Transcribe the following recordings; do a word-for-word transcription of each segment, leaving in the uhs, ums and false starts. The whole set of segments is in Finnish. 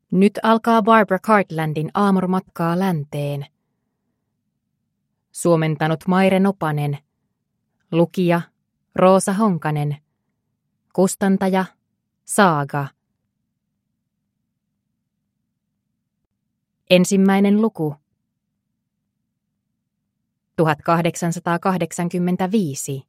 Nyt alkaa Barbara Cartlandin aamurmatkaa länteen. Suomentanut Maire Nopanen. Lukija Roosa Honkanen. Kustantaja Saaga. Ensimmäinen luku. tuhatkahdeksansataakahdeksankymmentäviisi.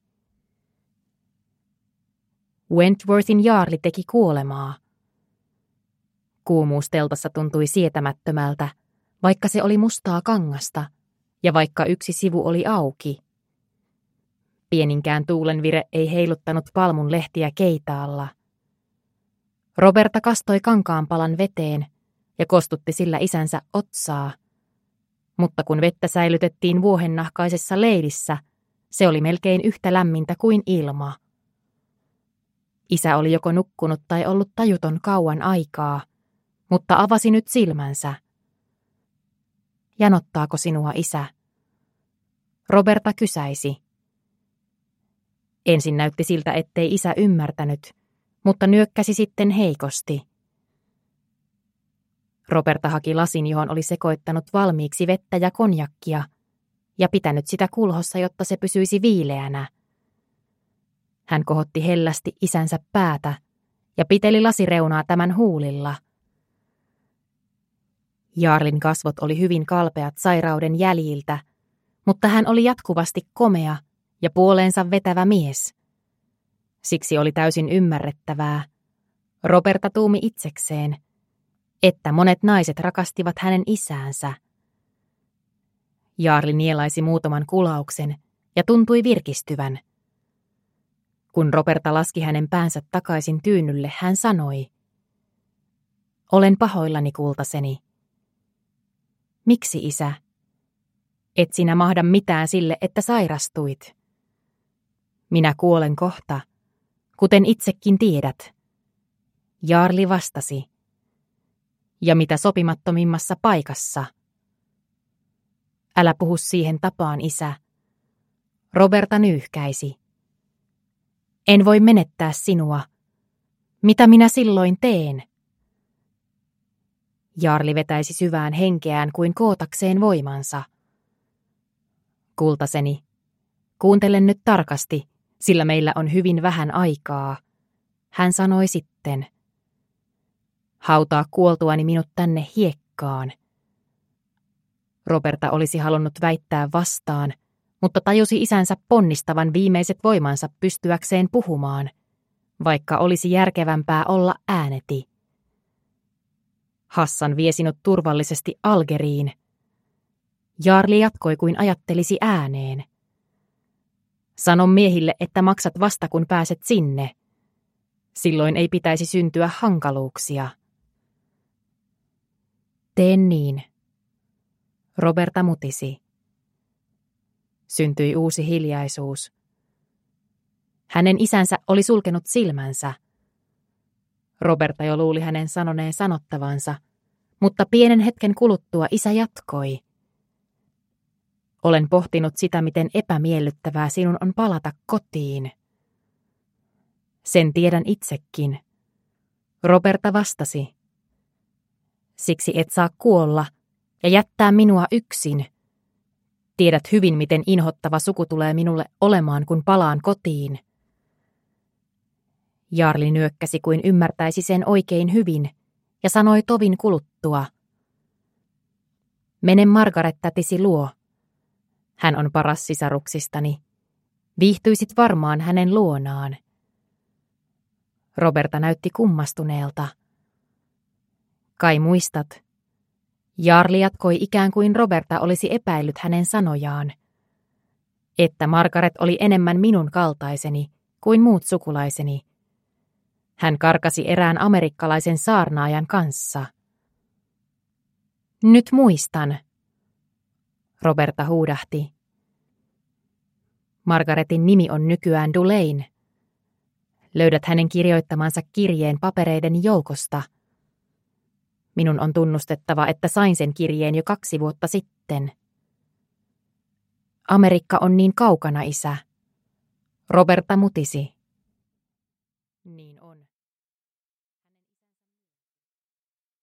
Wentworthin jaarli teki kuolemaa. Kuumuus teltassa tuntui sietämättömältä, vaikka se oli mustaa kangasta ja vaikka yksi sivu oli auki. Pieninkään tuulenvire ei heiluttanut palmun lehtiä keitaalla. Roberta kastoi kankaanpalan veteen ja kostutti sillä isänsä otsaa, mutta kun vettä säilytettiin vuohennahkaisessa leidissä, se oli melkein yhtä lämmintä kuin ilma. Isä oli joko nukkunut tai ollut tajuton kauan aikaa, mutta avasi nyt silmänsä. Janottaako sinua, isä? Roberta kysäisi. Ensin näytti siltä, ettei isä ymmärtänyt, mutta nyökkäsi sitten heikosti. Roberta haki lasin, johon oli sekoittanut valmiiksi vettä ja konjakkia, ja pitänyt sitä kulhossa, jotta se pysyisi viileänä. Hän kohotti hellästi isänsä päätä ja piteli lasireunaa tämän huulilla. Jaarlin kasvot oli hyvin kalpeat sairauden jäljiltä, mutta hän oli jatkuvasti komea ja puoleensa vetävä mies. Siksi oli täysin ymmärrettävää, Roberta tuumi itsekseen, että monet naiset rakastivat hänen isäänsä. Jaarli nielaisi muutaman kulauksen ja tuntui virkistyvän. Kun Roberta laski hänen päänsä takaisin tyynnylle, hän sanoi, olen pahoillani, kultaseni. Miksi, isä? Et sinä mahda mitään sille, että sairastuit. Minä kuolen kohta, kuten itsekin tiedät. Jaarli vastasi. Ja mitä sopimattomimmassa paikassa. Älä puhu siihen tapaan, isä. Roberta nyyhkäisi. En voi menettää sinua. Mitä minä silloin teen? Jaarli vetäisi syvään henkeään kuin kootakseen voimansa. Kultaseni, kuuntele nyt tarkasti, sillä meillä on hyvin vähän aikaa. Hän sanoi sitten. Hautaa kuoltuani minut tänne hiekkaan. Roberta olisi halunnut väittää vastaan, mutta tajusi isänsä ponnistavan viimeiset voimansa pystyäkseen puhumaan, vaikka olisi järkevämpää olla ääneti. Hassan vie sinut turvallisesti Algeriin. Jaarli jatkoi kuin ajattelisi ääneen. Sano miehille, että maksat vasta kun pääset sinne. Silloin ei pitäisi syntyä hankaluuksia. Tee niin. Roberta mutisi. Syntyi uusi hiljaisuus. Hänen isänsä oli sulkenut silmänsä. Roberta jo luuli hänen sanoneen sanottavansa, mutta pienen hetken kuluttua isä jatkoi. Olen pohtinut sitä, miten epämiellyttävää sinun on palata kotiin. Sen tiedän itsekin. Roberta vastasi. Siksi et saa kuolla ja jättää minua yksin. Tiedät hyvin, miten inhottava suku tulee minulle olemaan, kun palaan kotiin. Jaarli nyökkäsi kuin ymmärtäisi sen oikein hyvin ja sanoi tovin kuluttua. Mene Margaret tätisi luo. Hän on paras sisaruksistani. Viihtyisit varmaan hänen luonaan. Roberta näytti kummastuneelta. Kai muistat. Jaarli jatkoi ikään kuin Roberta olisi epäillyt hänen sanojaan. Että Margaret oli enemmän minun kaltaiseni kuin muut sukulaiseni. Hän karkasi erään amerikkalaisen saarnaajan kanssa. Nyt muistan. Roberta huudahti. Margaretin nimi on nykyään Dulain. Löydät hänen kirjoittamansa kirjeen papereiden joukosta. Minun on tunnustettava, että sain sen kirjeen jo kaksi vuotta sitten. Amerikka on niin kaukana, isä. Roberta mutisi. Niin.